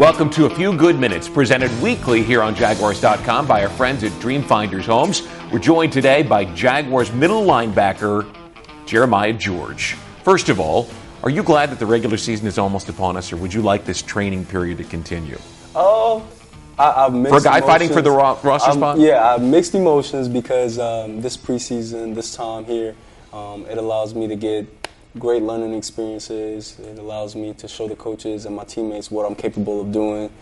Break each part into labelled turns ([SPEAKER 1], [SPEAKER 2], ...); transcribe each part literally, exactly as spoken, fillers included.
[SPEAKER 1] Welcome to A Few Good Minutes, presented weekly here on Jaguars dot com by our friends at Dreamfinders Homes. We're joined today by Jaguars middle linebacker Jeremiah George. First of all, are you glad that the regular season is almost upon us, or would you like this training period to continue?
[SPEAKER 2] Oh, I, I've mixed
[SPEAKER 1] For a guy
[SPEAKER 2] emotions.
[SPEAKER 1] fighting for the ro- roster
[SPEAKER 2] I'm,
[SPEAKER 1] spot?
[SPEAKER 2] Yeah, I have mixed emotions because um, this preseason, this time here, um, it allows me to get great learning experiences. It allows me to show the coaches and my teammates what I'm capable of doing.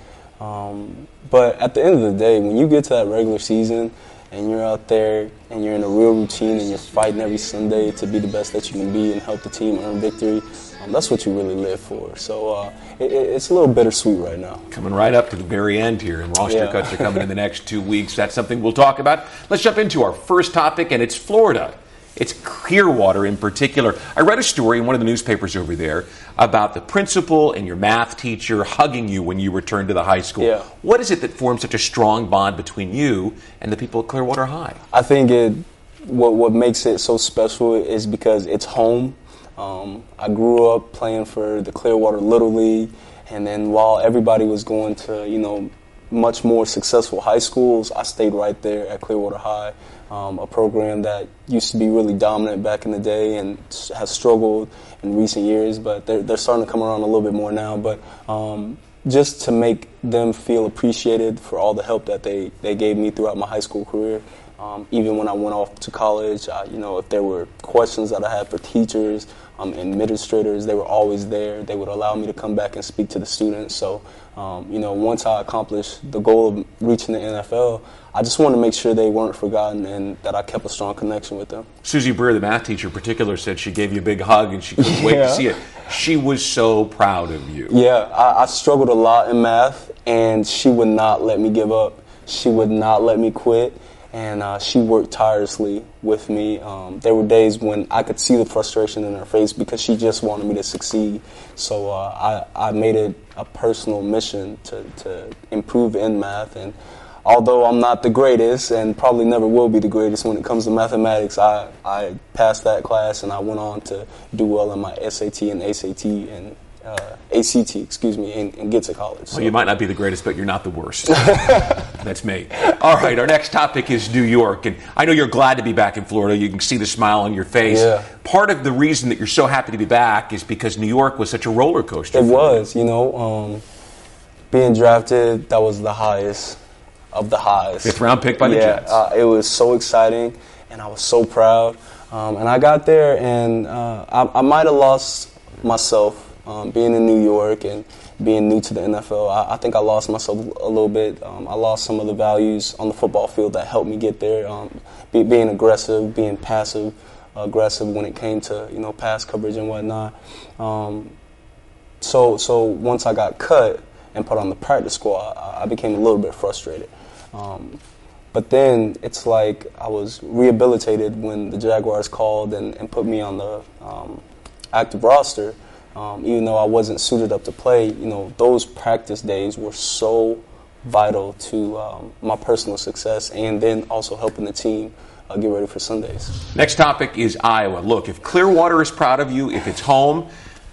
[SPEAKER 2] Um, but at the end of the day, when you get to that regular season and you're out there and you're in a real routine and you're fighting every Sunday to be the best that you can be and help the team earn victory, um, that's what you really live for. So uh, it, it's a little bittersweet right now.
[SPEAKER 1] Coming right up to the very end here, and roster
[SPEAKER 2] Yeah.
[SPEAKER 1] cuts are coming in the next two weeks. That's something we'll talk about. Let's jump into our first topic, and it's Florida. It's Clearwater in particular. I read a story in one of the newspapers over there about the principal and your math teacher hugging you when you returned to the high school.
[SPEAKER 2] Yeah.
[SPEAKER 1] What is it that forms such a strong bond between you and the people at Clearwater High?
[SPEAKER 2] I think it what what makes it so special is because it's home. Um, I grew up playing for the Clearwater Little League, and then while everybody was going to, you know, much more successful high schools, I stayed right there at Clearwater High, um, a program that used to be really dominant back in the day and has struggled in recent years, but they're, they're starting to come around a little bit more now. But um, just to make them feel appreciated for all the help that they, they gave me throughout my high school career. Um, even when I went off to college, I, you know, if there were questions that I had for teachers, um, administrators, they were always there. They would allow me to come back and speak to the students. So, um, you know, once I accomplished the goal of reaching the N F L, I just wanted to make sure they weren't forgotten and that I kept a strong connection with them.
[SPEAKER 1] Susie Breer, the math teacher in particular, said she gave you a big hug and she couldn't wait
[SPEAKER 2] Yeah.
[SPEAKER 1] to see it. She was so proud of you.
[SPEAKER 2] Yeah, I, I struggled a lot in math, and she would not let me give up. She would not let me quit. And uh, she worked tirelessly with me. Um, there were days when I could see the frustration in her face because she just wanted me to succeed. So uh, I, I made it a personal mission to, to improve in math. And although I'm not the greatest and probably never will be the greatest when it comes to mathematics, I, I passed that class and I went on to do well in my S A T and A C T and uh, A C T, excuse me, and, and get to college. So.
[SPEAKER 1] Well, you might not be the greatest, but you're not the worst. That's me. All right, our next topic is New York. And I know you're glad to be back in Florida. You can see the smile on your face.
[SPEAKER 2] Yeah.
[SPEAKER 1] Part of the reason that you're so happy to be back is because New York was such a roller coaster.
[SPEAKER 2] It
[SPEAKER 1] for
[SPEAKER 2] was, you know. Um, being drafted, that was the highest of the highs.
[SPEAKER 1] Fifth round pick by the
[SPEAKER 2] yeah,
[SPEAKER 1] Jets.
[SPEAKER 2] Uh, it was so exciting, and I was so proud. Um, and I got there, and uh, I, I might have lost myself um, being in New York and being new to the N F L. I, I think I lost myself a little bit. Um, I lost some of the values on the football field that helped me get there. Um, be, being aggressive, being passive aggressive when it came to, you know, pass coverage and whatnot. Um, so so once I got cut and put on the practice squad, I, I became a little bit frustrated. Um, but then it's like I was rehabilitated when the Jaguars called and, and put me on the um, active roster. Um, even though I wasn't suited up to play, you know, those practice days were so vital to um, my personal success and then also helping the team uh, get ready for Sundays.
[SPEAKER 1] Next topic is Iowa. Look, if Clearwater is proud of you, if it's home,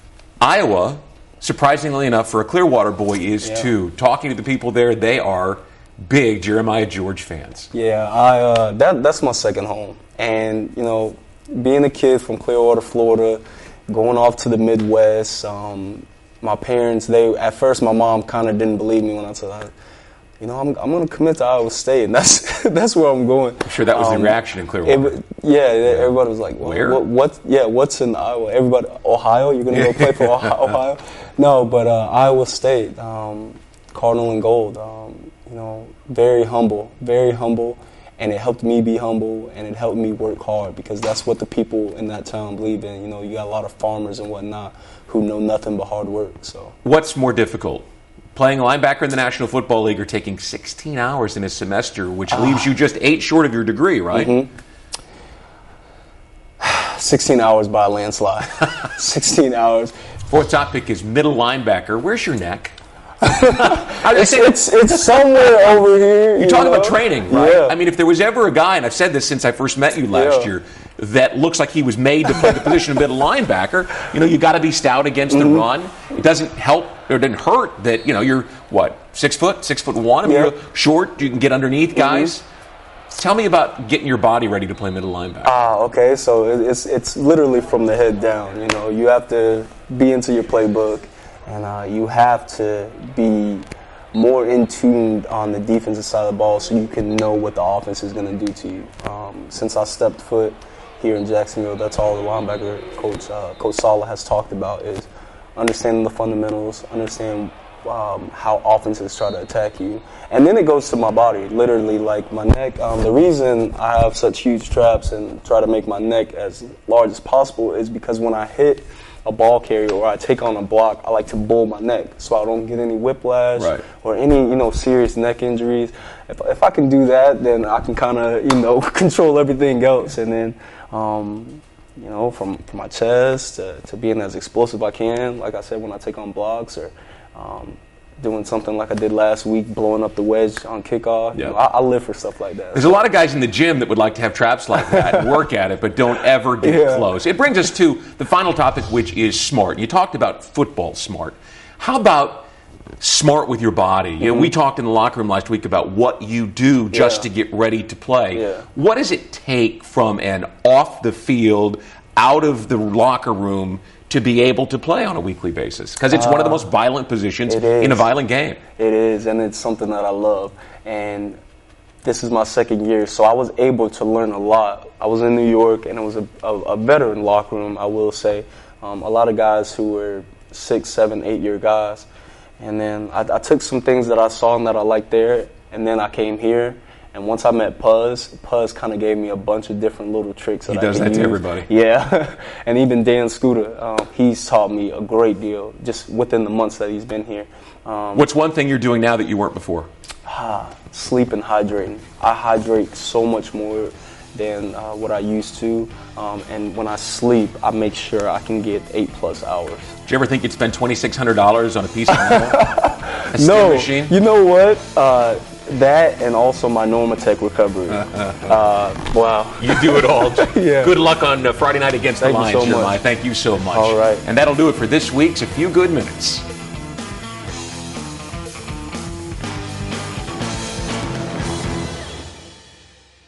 [SPEAKER 1] Iowa, surprisingly enough, for a Clearwater boy, is
[SPEAKER 2] Yeah.
[SPEAKER 1] too. Talking to the people there, they are big Jeremiah George fans.
[SPEAKER 2] Yeah, I uh, that that's my second home. And, you know, being a kid from Clearwater, Florida, going off to the Midwest, um, my parents, they at first my mom kind of didn't believe me when I said, I, you know, I'm I'm going to commit to Iowa State, and that's that's where I'm going.
[SPEAKER 1] I'm sure that was
[SPEAKER 2] um,
[SPEAKER 1] the reaction in Clearwater.
[SPEAKER 2] It, yeah, everybody was like, well,
[SPEAKER 1] Where?
[SPEAKER 2] What, what? Yeah, what's in Iowa? Everybody, Ohio? You're going to go play for Ohio? Ohio? No, but uh, Iowa State, um, Cardinal and Gold. Um, you know, very humble, very humble. And it helped me be humble, and it helped me work hard because that's what the people in that town believe in. You know, you got a lot of farmers and whatnot who know nothing but hard work. So,
[SPEAKER 1] what's more difficult, playing linebacker in the National Football League or taking sixteen hours in a semester, which uh, leaves you just eight short of your degree, right?
[SPEAKER 2] Mm-hmm. sixteen hours by a landslide. sixteen hours.
[SPEAKER 1] Fourth topic is middle linebacker. Where's your neck?
[SPEAKER 2] it's, it's, it's somewhere over here.
[SPEAKER 1] You're
[SPEAKER 2] you
[SPEAKER 1] talking
[SPEAKER 2] know?
[SPEAKER 1] about training, right?
[SPEAKER 2] Yeah.
[SPEAKER 1] I mean, if there was ever a guy, and I've said this since I first met you last
[SPEAKER 2] Yeah.
[SPEAKER 1] year, that looks like he was made to play the position of middle linebacker, you know, you got to be stout against
[SPEAKER 2] mm-hmm.
[SPEAKER 1] the run. It doesn't help or it didn't hurt that, you know, you're, what, six foot, six foot one? I mean,
[SPEAKER 2] Yeah.
[SPEAKER 1] you're short, you can get underneath guys.
[SPEAKER 2] Mm-hmm.
[SPEAKER 1] Tell me about getting your body ready to play middle linebacker.
[SPEAKER 2] Ah, okay. So it- it's it's literally from the head down. You know, you have to be into your playbook, and uh, you have to be more in tune on the defensive side of the ball, so you can know what the offense is going to do to you. Um, since I stepped foot here in Jacksonville, that's all the linebacker coach uh, Coach Saleh has talked about is understanding the fundamentals, understand um, how offenses try to attack you. And then it goes to my body, literally, like my neck. Um, the reason I have such huge traps and try to make my neck as large as possible is because when I hit a ball carrier or I take on a block, I like to bull my neck so I don't get any whiplash
[SPEAKER 1] Right.
[SPEAKER 2] or any, you know, serious neck injuries. If, if I can do that, then I can kind of, you know, control everything else. And then, um, you know, from, from my chest to, to being as explosive I can, like I said, when I take on blocks or um, doing something like I did last week, blowing up the wedge on kickoff.
[SPEAKER 1] Yeah.
[SPEAKER 2] You know, I, I live for stuff like that.
[SPEAKER 1] There's a lot of guys in the gym that would like to have traps like that and work at it, but don't ever get
[SPEAKER 2] Yeah.
[SPEAKER 1] close. It brings us to the final topic, which is smart. You talked about football smart. How about smart with your body? You know, we talked in the locker room last week about what you do just
[SPEAKER 2] Yeah.
[SPEAKER 1] to get ready to play.
[SPEAKER 2] Yeah.
[SPEAKER 1] What does it take from an off the field, out of the locker room to be able to play on a weekly basis? Because it's one of the most violent positions
[SPEAKER 2] it is.
[SPEAKER 1] in a violent game.
[SPEAKER 2] It is, and it's something that I love. And this is my second year, so I was able to learn a lot. I was in New York, and it was a, a, a veteran locker room, I will say. Um, a lot of guys who were six, seven, eight-year guys. And then I, I took some things that I saw and that I liked there, and then I came here. And once I met Puz, Puz kind of gave me a bunch of different little tricks. That
[SPEAKER 1] He
[SPEAKER 2] I
[SPEAKER 1] does
[SPEAKER 2] can
[SPEAKER 1] that to
[SPEAKER 2] use.
[SPEAKER 1] everybody.
[SPEAKER 2] Yeah, and even Dan Scooter, um, he's taught me a great deal just within the months that he's been here. Um,
[SPEAKER 1] What's one thing you're doing now that you weren't before?
[SPEAKER 2] ah, sleep and hydrating. I hydrate so much more than uh, what I used to, um, and when I sleep, I make sure I can get eight plus hours.
[SPEAKER 1] Did you ever think you'd spend twenty-six hundred dollars on a piece of metal? A steam
[SPEAKER 2] No,
[SPEAKER 1] machine?
[SPEAKER 2] you know what? Uh, that and also my Normatec recovery. uh, wow.
[SPEAKER 1] You do it all.
[SPEAKER 2] Yeah.
[SPEAKER 1] Good luck on uh, Friday night against
[SPEAKER 2] Thank
[SPEAKER 1] the
[SPEAKER 2] you
[SPEAKER 1] Lions,
[SPEAKER 2] so much.
[SPEAKER 1] Jeremiah. Thank you so much.
[SPEAKER 2] All right.
[SPEAKER 1] And that'll do it for this week's A Few Good Minutes.